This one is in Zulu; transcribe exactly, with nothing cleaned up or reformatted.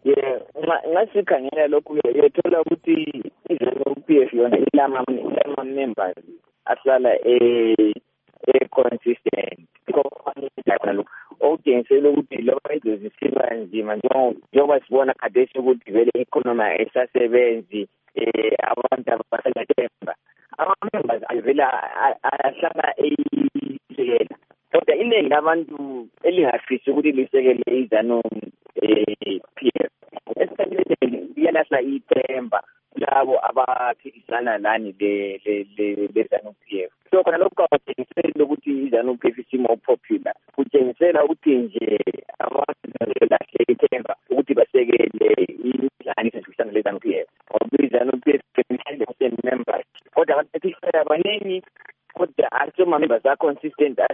Yeah, ngasikhangela lokhu yethola ukuthi i-ZANU-P F yona ilama ilama members ahlala eh eh consistent. Lokho okutshengisela ukuthi lokho izosiba nzima njengoba sibona khathesi ukuthi vele i-economy esasebenzi eh abantu abasathemba. Ama-members avela ahlala eyisekela. Kodwa iningi labantu elingafisi ukuthi lisekele i-ZANU-P F esikhathini iyalahla ithemba labo abaphikisana nani le le le ZANU-P F. So khona lokho kutshengisela ukuthi i-ZANU-P F isimo popular, kutshengisela ukuthi nje abantu balahle ithemba ukuthi basekele inhlanganiso ezifana le ZANU-P F. Ngoba i-ZANU-P F members kodwa abantu abaningi kodwa asoma members are consistent